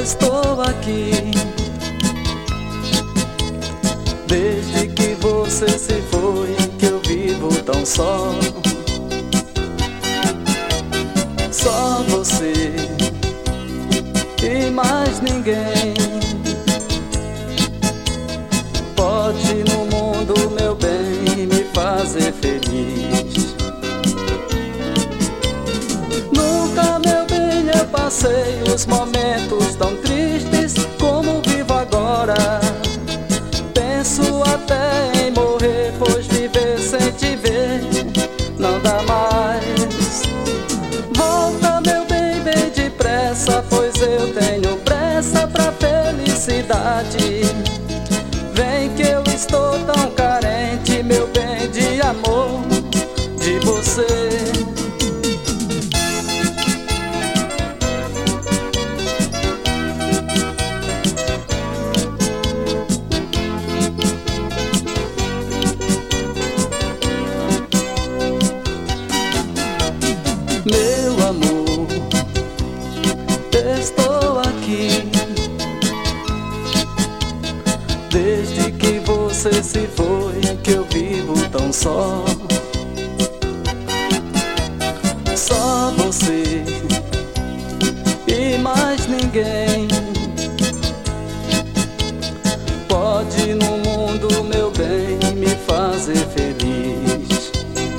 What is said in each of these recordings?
estou aqui. Desde que você se foi, que eu vivo tão só. Só você e mais ninguém pode no mundo, meu bem, me fazer feliz. Nunca, meu bem, eu passei os momentos tão tristes como vivo agora. Penso até em morrer, pois viver sem te ver não dá mais. Volta, meu bem, bem depressa, pois eu tenho pressa pra felicidade. Vem que eu estou tão carente, meu bem, de amor, de você. Meu amor, estou aqui. Desde que você se foi, que eu vivo tão só. Só você e mais ninguém pode no mundo, meu bem, me fazer feliz.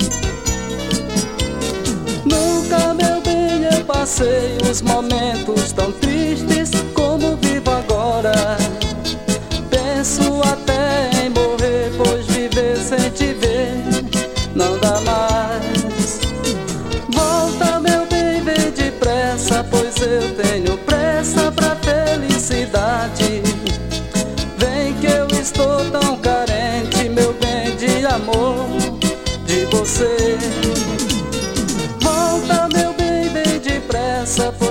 Nunca, meu bem, eu passei os momentos tão tristes como vivo agora. Penso até em morrer, pois viver sem te ver não dá mais. Volta, meu bem, vem depressa, pois eu tenho pressa pra felicidade. Vem que eu estou tão carente, meu bem, de amor, de você. Volta, meu bem, vem depressa,